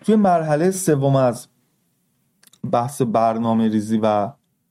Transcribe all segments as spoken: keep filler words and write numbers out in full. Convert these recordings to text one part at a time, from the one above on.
توی مرحله سوم از بحث برنامه ریزی و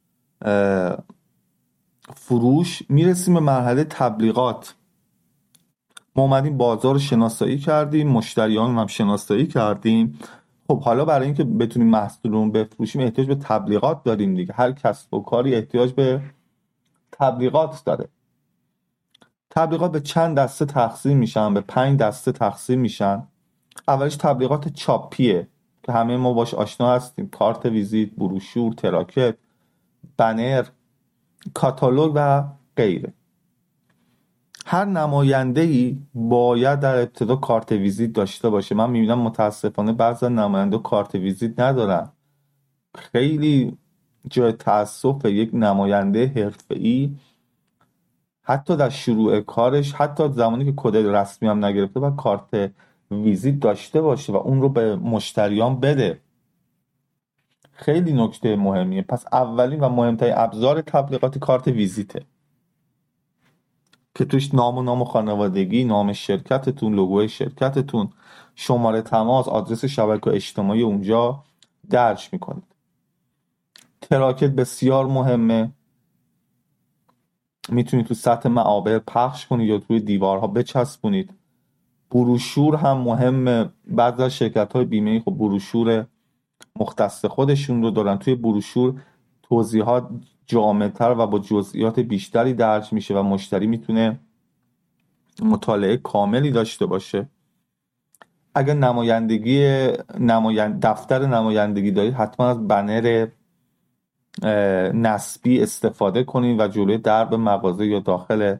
فروش میرسیم به مرحله تبلیغات. ما اومدیم بازار رو شناسایی کردیم، مشتریان هم شناسایی کردیم. خب حالا برای اینکه بتونیم محصولمون بفروشیم احتیاج به تبلیغات داریم دیگه. هر کسب و کاری احتیاج به تبلیغات داره. تبلیغات به چند دسته تقسیم میشن، به پنج دسته تقسیم میشن. اولش تبلیغات چاپیه که همه ما باش آشنا هستیم: کارت ویزیت، بروشور، تراکت، بنر، کاتالوگ و غیره. هر نماینده‌ای باید در ابتدا کارت ویزیت داشته باشه. من میبینم متاسفانه بعضی نماینده کارت ویزیت ندارن. خیلی جای تأسف یک نماینده حرفه‌ای حتی در شروع کارش، حتی زمانی که کد رسمی هم نگرفته، باید کارت ویزیت داشته باشه و اون رو به مشتریان بده. خیلی نکته مهمیه. پس اولین و مهمترین ابزار تبلیغات کارت ویزیته که توش نام و نام خانوادگی، نام شرکتتون، لوگوی شرکتتون، شماره تماس، آدرس شبکه اجتماعی اونجا درج میکنید. تراکت بسیار مهمه. میتونید تو سطح معابر پخش کنید یا توی دیوارها بچسبونید. بروشور هم مهمه. بعضی از شرکت‌های بیمه‌ای خب بروشور مختص خودشون رو دارن. توی بروشور توضیحات جامع‌تر و با جزئیات بیشتری درج میشه و مشتری میتونه مطالعه کاملی داشته باشه. اگر نمایندگی نمایند... دفتر نمایندگی دارید حتما از بنر نسبی استفاده کنید و جلوی درب مغازه یا داخل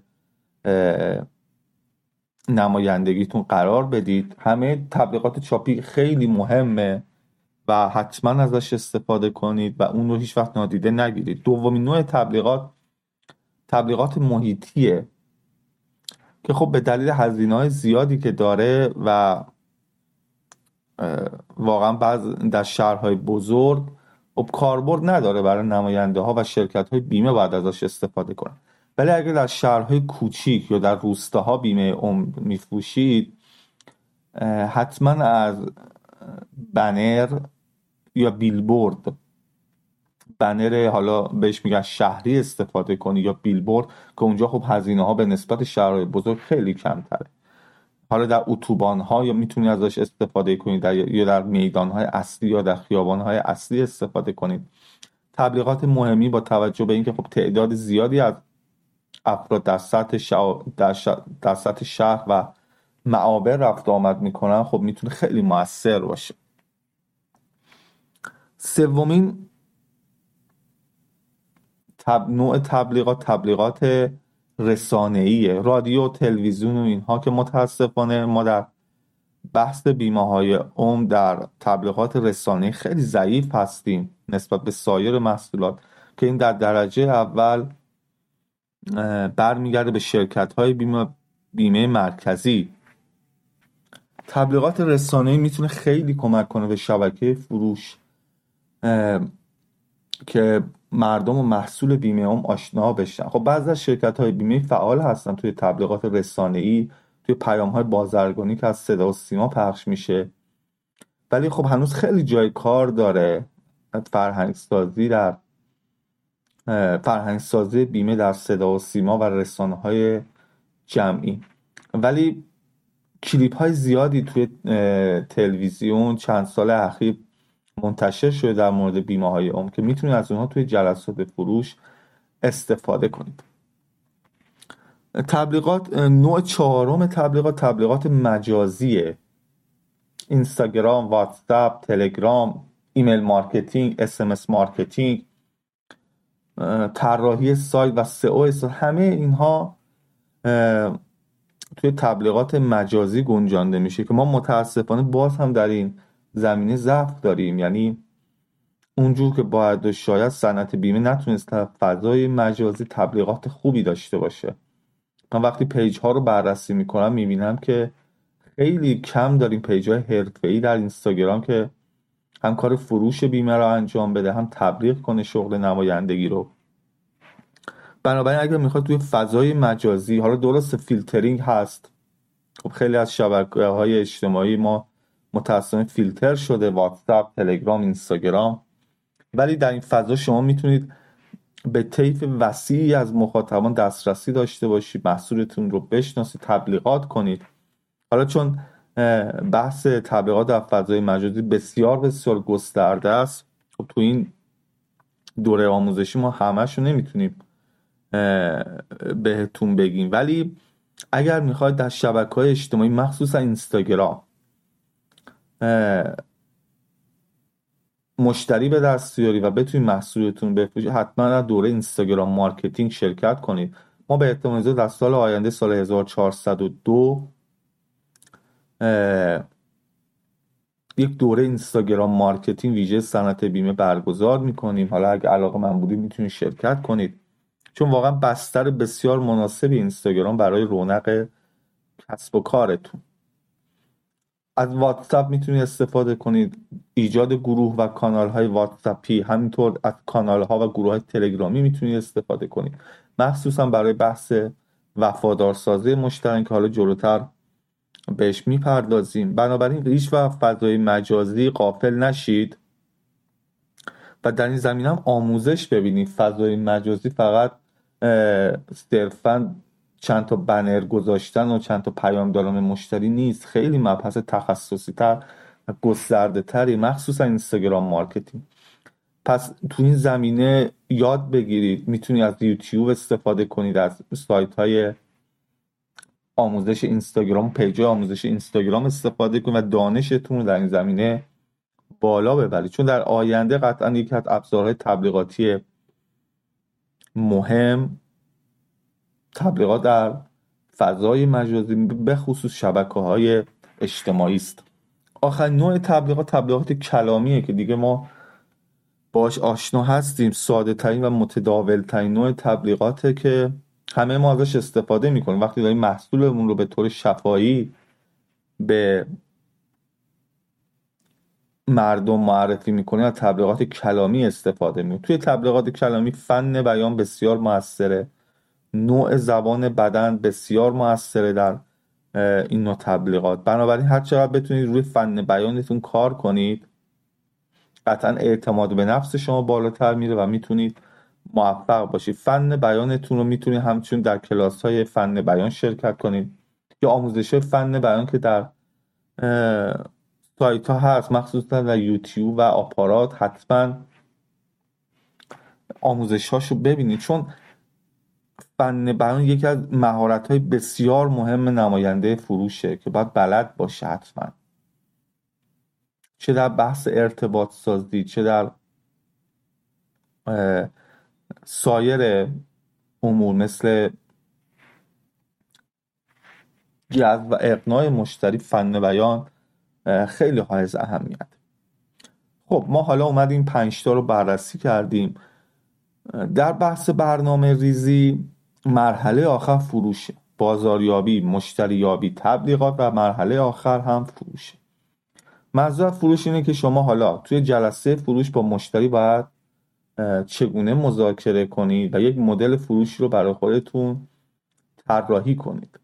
نمایندگیتون قرار بدید. همه تبلیغات چاپی خیلی مهمه و حتما ازش استفاده کنید و اون رو هیچ وقت نادیده نگیرید. دومین نوع تبلیغات تبلیغات محیطیه که خب به دلیل هزینه‌های زیادی که داره و واقعا بعض در شهرهای بزرگ خب کاربرد نداره برای نماینده ها و شرکت های بیمه باید ازش استفاده کنن. ولی اگر در شهرهای کوچیک یا در روستاها بیمه عمر میفروشید حتما از بنر یا بیلبورد، بنر حالا بهش میگن شهری، استفاده کنید یا بیلبورد که اونجا خب هزینه ها به نسبت شهرهای بزرگ خیلی کمتره. حالا در اتوبان ها یا میتونید ازش استفاده کنید در یا در میدان های اصلی یا در خیابان های اصلی استفاده کنید. تبلیغات مهمی با توجه به اینکه خب تعداد زیادی از افراد در سطح شا... در, ش... در سطح شهر و معابر رفت آمد میکنن خب میتونه خیلی مؤثر باشه. سومین تب... نوع تبلیغات تبلیغات رسانه‌ایه، رادیو، تلویزیون و اینها که متاسفانه ما در بحث بیمه های عمر در تبلیغات رسانه‌ای خیلی ضعیف هستیم نسبت به سایر محصولات که این در درجه اول برمیگرده به شرکت های بیمه بیمه مرکزی. تبلیغات رسانه‌ای میتونه خیلی کمک کنه به شبکه فروش که مردم و محصول بیمه هم آشنا بشن. خب بعضی از شرکت‌های بیمه فعال هستن توی تبلیغات رسانه‌ای، توی پیام‌های بازرگانی که از صدا و سیما پخش میشه، ولی خب هنوز خیلی جای کار داره فرهنگ سازی در فرهنگ سازی بیمه در صدا و سیما و رسانه‌های جمعی. ولی کلیپ‌های زیادی توی تلویزیون چند سال اخیر منتشر شده در مورد بیمه های عمر که میتونید از اونها توی جلسات فروش استفاده کنید. تبلیغات نوع چهارم تبلیغات تبلیغات مجازیه. اینستاگرام، واتساپ، تلگرام، ایمیل مارکتینگ، اس ام اس مارکتینگ، طراحی سایت و سئو، همه اینها توی تبلیغات مجازی گنجانده میشه که ما متاسفانه باز هم در این زمینه ضعف داریم. یعنی اونجور که باید شاید صنعت بیمه نتونست فضای مجازی تبلیغات خوبی داشته باشه. من وقتی پیج ها رو بررسی میکنم میبینم که خیلی کم داریم پیج های حرفه‌ای در اینستاگرام که هم کار فروش بیمه رو انجام بده هم تبلیغ کنه شغل نمایندگی رو. بنابراین اگر میخواد توی فضای مجازی، حالا درست فیلترینگ هست، خب خیلی از شبکه‌های اجتماعی ما متأسفانه فیلتر شده، واتساپ، تلگرام، اینستاگرام. ولی در این فضا شما میتونید به طیف وسیعی از مخاطبان دسترسی داشته باشید، محصولتون رو بشناسید، تبلیغات کنید. حالا چون بحث تبلیغات در فضای مجازی بسیار بسیار گسترده است، خب تو این دوره آموزشی ما همه‌شو نمیتونیم بهتون بگیم، ولی اگر میخواید در شبکه‌های اجتماعی مخصوصا اینستاگرام مشتری به دست بیاری و بتونید محصولتون بفروشید، حتما در دوره اینستاگرام مارکتینگ شرکت کنید. ما به احتمال زیاد در سال آینده، سال هزار و چهارصد و دو، یک دوره اینستاگرام مارکتینگ ویژه صنعت بیمه برگزار میکنیم. حالا اگه علاقه من بودید میتونید شرکت کنید، چون واقعا بستر بسیار مناسبی اینستاگرام برای رونق کسب و کارتون. از واتساپ میتونید استفاده کنید، ایجاد گروه و کانال های واتساپی، همینطور از کانال ها و گروه های تلگرامی میتونید استفاده کنید، مخصوصا برای بحث وفادارسازی مشتری که حالا جلوتر بهش میپردازیم. بنابراین هیچ وقت فضای مجازی غافل نشید و در این زمینه هم آموزش ببینید. فضای مجازی فقط صرفاً چند تا بنر گذاشتن و چند تا پیام دادن مشتری نیست، خیلی مبحث تخصصی تر و گسترده تری، مخصوصا اینستاگرام مارکتینگ. پس تو این زمینه یاد بگیرید. میتونید از یوتیوب استفاده کنید، از سایت های آموزش اینستاگرام، پیج آموزش اینستاگرام استفاده کنید و دانشتون رو در این زمینه بالا ببرید، چون در آینده قطعا یکی از ابزارهای تبلیغاتی مهم تبلیغات در فضای مجازی به خصوص شبکه‌های اجتماعی است. آخرین نوع تبلیغات تبلیغات کلامیه که دیگه ما باش آشنا هستیم. ساده ترین و متداول ترین نوع تبلیغاته که همه ما ازش استفاده میکنیم. وقتی داریم محصولمون رو به طور شفاهی به مردم معرفی میکنیم، از تبلیغات کلامی استفاده میکنیم. توی تبلیغات کلامی فن بیان بسیار موثره، نوع زبان بدن بسیار موثره در این نوع تبلیغات. بنابراین هر چقدر بتونید روی فن بیانتون کار کنید، قطعا اعتماد به نفس شما بالاتر میره و میتونید موفق باشید. فن بیانتون رو میتونید همچنین در کلاس های فن بیان شرکت کنید یا آموزش فن بیان که در سایت ها هست، مخصوصا در یوتیوب و آپارات. حتما آموزش هاشو ببینید، چون فن بیان یکی از مهارت های بسیار مهم نماینده فروشه که باید بلد باشه حتما، چه در بحث ارتباط سازی، چه در سایر امور مثل جذب و اقناع مشتری. فن بیان خیلی حائز اهمیت. خب ما حالا اومدیم پنج تا رو بررسی کردیم. در بحث برنامه ریزی مرحله آخر فروشه، بازاریابی، مشتریابی، تبلیغات و مرحله آخر هم فروشه. منظور فروش اینه که شما حالا توی جلسه فروش با مشتری باید چگونه مذاکره کنید و یک مدل فروشی رو برای خودتون طراحی کنید.